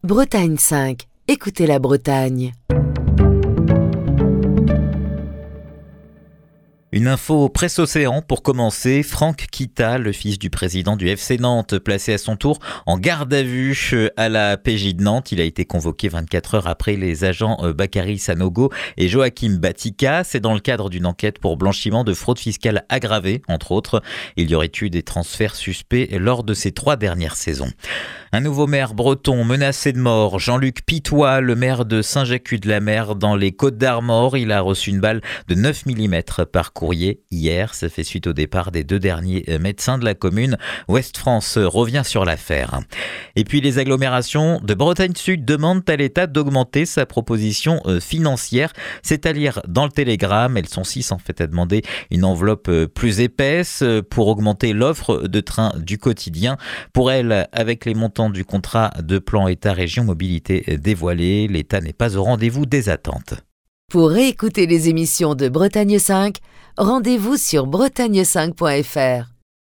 Bretagne 5. Écoutez la Bretagne. Une info presse océan pour commencer. Franck Kita, le fils du président du FC Nantes, placé à son tour en garde à vue à la PJ de Nantes. Il a été convoqué 24 heures après les agents Bakary Sanogo et Joachim Batika. C'est dans le cadre d'une enquête pour blanchiment de fraude fiscale aggravée, entre autres. Il y aurait eu des transferts suspects lors de ces 3 dernières saisons. Un nouveau maire breton menacé de mort, Jean-Luc Pitois, le maire de Saint-Jacques-de-la-Mer dans les Côtes-d'Armor. Il a reçu une balle de 9 mm par courrier hier. Ça fait suite au départ des 2 derniers médecins de la commune. Ouest France revient sur l'affaire. Et puis les agglomérations de Bretagne Sud demandent à l'État d'augmenter sa proposition financière. C'est à lire dans le Télégramme. Elles sont 6 en fait à demander une enveloppe plus épaisse pour augmenter l'offre de trains du quotidien. Pour elles, avec les montants du contrat de plan État-Région Mobilité dévoilé, l'État n'est pas au rendez-vous des attentes. Pour réécouter les émissions de Bretagne 5, rendez-vous sur bretagne5.fr.